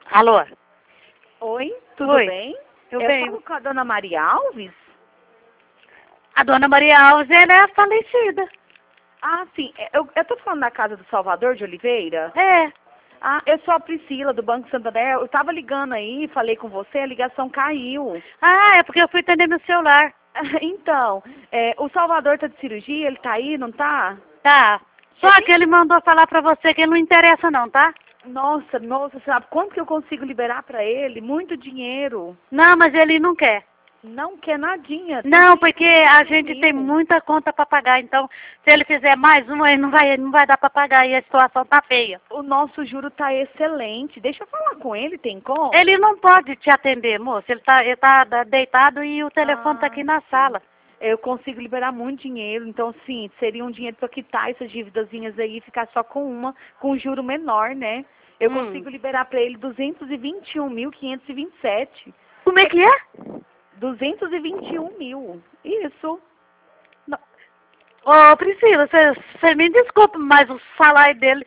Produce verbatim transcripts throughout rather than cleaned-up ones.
Alô? Oi, tudo Oi. bem? Eu Eu bem. falo com a dona Maria Alves? A dona Maria Alves, ela é a falecida. Ah, sim. é, Eu, eu tô falando da casa do Salvador de Oliveira? É. Ah, eu sou a Priscila, do Banco Santander. Eu tava ligando aí, falei com você, a ligação caiu. Ah, é porque eu fui atender meu celular. Então, é, o Salvador tá de cirurgia, ele tá aí, não tá? Tá. Só Ele- que ele mandou falar pra você que não interessa não, tá? Nossa, nossa, sabe quanto que eu consigo liberar pra ele? Muito dinheiro. Não, mas ele não quer. Não quer nadinha. Não, porque a gente mil. tem muita conta pra pagar, então se ele fizer mais uma, ele não vai, não vai dar pra pagar e a situação tá feia. O nosso juro tá excelente. Deixa eu falar com ele, tem como? Ele não pode te atender, moço. Ele tá, ele tá da- deitado e o telefone tá Ah, aqui na sim. sala. Eu consigo liberar muito dinheiro, então sim, seria um dinheiro para quitar essas dívidazinhas aí e ficar só com uma, com juro menor, né? Eu Hum. consigo liberar para ele duzentos e vinte e um mil quinhentos e vinte e sete. Como é que é? duzentos e vinte e um mil. Isso. Não. Ô, Priscila, você me desculpa, mas o salário dele,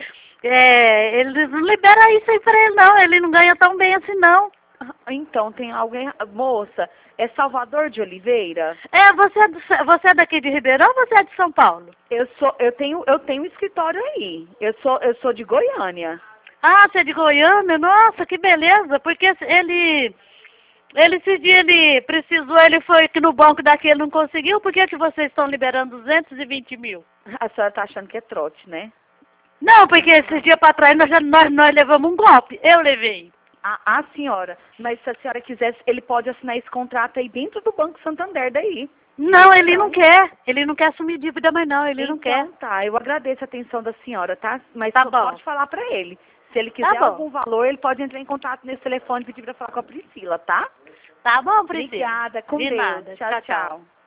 é, eles não liberam isso aí pra ele, não. Ele não ganha tão bem assim, não. Ah, então, tem alguém... Moça, é Salvador de Oliveira? É, você é, do, você é daqui de Ribeirão ou você é de São Paulo? Eu sou, eu tenho, eu tenho um escritório aí. Eu sou, eu sou de Goiânia. Ah, você é de Goiânia? Nossa, que beleza, porque ele... Ele, esse dia ele precisou, ele foi aqui no banco daqui, ele não conseguiu. Por que que vocês estão liberando duzentos e vinte mil? A senhora tá achando que é trote, né? Não, porque esses dias para trás nós, já- nós, nós levamos um golpe. Eu levei. Ah, ah, senhora, mas se a senhora quiser, ele pode assinar esse contrato aí dentro do Banco Santander daí. Não, ele não quer. Ele não quer assumir dívida mais não, ele não quer. Então tá, eu agradeço a atenção da senhora, tá? Mas Tá só bom. pode falar pra ele. Se ele Tá quiser bom. algum valor, ele pode entrar em contato nesse telefone e pedir pra falar com a Priscila, tá? Tá bom, Priscila. Obrigada, com De Deus. nada. Tchau, Tchau, tchau. tchau.